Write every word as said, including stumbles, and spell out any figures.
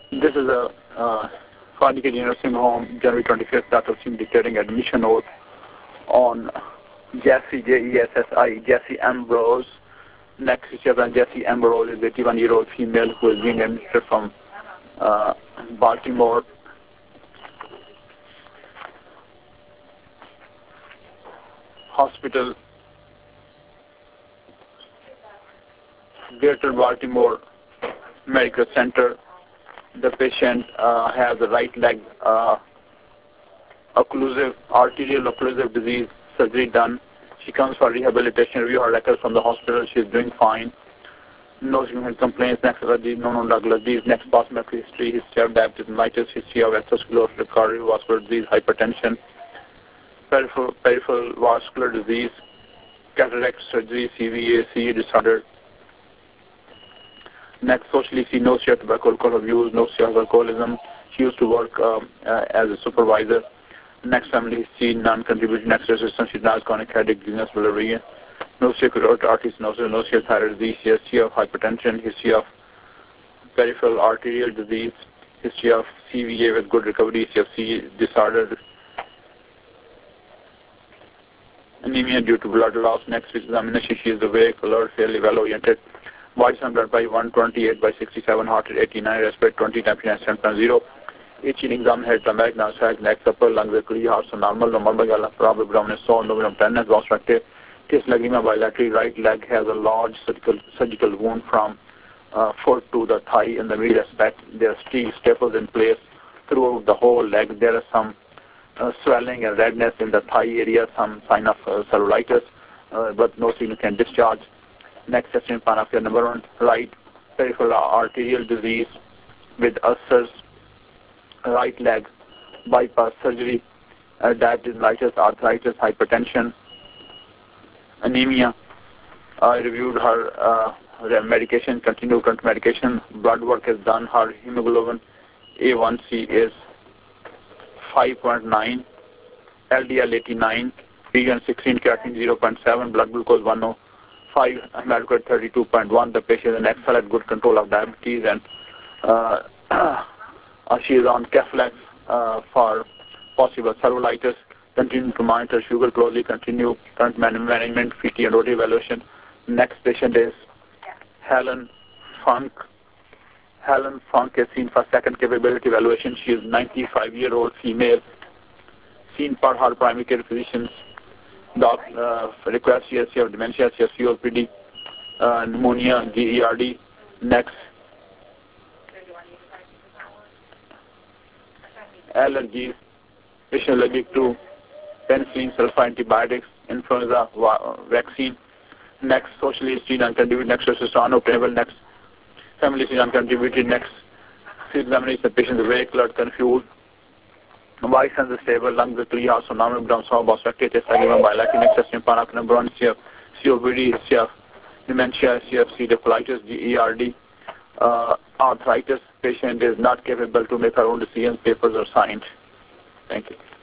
This is a uh, Carnegie Nursing Home, January twenty-fifth, Doctor Sim declaring admission oath on Jessie, J E S S I, Jessie Ambrose. Next is Jessie Ambrose, is a eighty-one-year-old female who is being admitted from uh, Baltimore. Hospital, Greater Baltimore Medical Center. The patient uh, has a right leg uh, occlusive, arterial occlusive disease, surgery done. She comes for rehabilitation, review her records from the hospital. She is doing fine. No significant complaints, next allergy, no known drug disease, next past medical history, history of diabetes mellitus, history of atherosclerosis, cardiovascular disease, hypertension, peripheral, peripheral vascular disease, cataract surgery, C V A, C E disorder. Next, socially, she knows she has tobacco alcohol abuse, knows she has alcoholism. She used to work um, uh, as a supervisor. Next, family history, non-contributing. Next, resistance, she denies chronic headache, dizziness, malaria. No carotid artery stenosis, no thyroid disease, history of hypertension, history of peripheral arterial disease, history of C V A with good recovery, history of C E disorder, anemia due to blood loss. Next examination, she is awake, alert, fairly well oriented. Body blood by one twenty-eight by sixty-seven, heart rate eighty-nine, respirate twenty, temperature seven point zero. Itching exam head, stomach, nasal, neck, upper, lungs, clear, heart, normal, normal, gala, problem, abdominal, so, no, tenderness, obstructive. Case lagima bilateral, right leg has a large surgical surgical wound from uh, foot to the thigh in the mid aspect. There are steel staples in place throughout the whole leg. There is some uh, swelling and redness in the thigh area, some sign of uh, cellulitis, uh, but no significant discharge. Next section, panafia number one, right peripheral arterial disease with ulcers, right leg, bypass surgery, uh, diabetes mellitus, arthritis, hypertension, anemia. I reviewed her uh, medication, continued current medication. Blood work is done. Her hemoglobin A one C is five point nine, L D L eighty-nine, P G N sixteen, creatinine zero point seven, blood glucose one oh five, hematocrit thirty-two point one. The patient is in excellent good control of diabetes, and uh, uh, she is on Keflex uh, for possible cellulitis. Continue to monitor sugar closely, continue current management, P T and O D evaluation. Next patient is Helen Funk. Helen Funk is seen for second capability evaluation. She is ninety-five-year-old female, seen per her primary care physicians. Doc uh, requires C S C of dementia, C S C O P D, uh, pneumonia, G E R D. Next, allergies, patient allergic to penicillin, sulfa antibiotics, influenza vaccine. Next, social history, non-contributed. Next, testosterone obtainable. Next, family history, non-contributed. Next, examination, the patient is awake, alert, confused. Voice and stable, lungs clear, also normal, abdomen, small, obstructed, chest, lagima, bilateral. Next, section, panafia number one, C O P D, C F, dementia, C F C, colitis, G E R D, uh, arthritis. Patient is not capable to make her own decisions. Papers are signed. Thank you.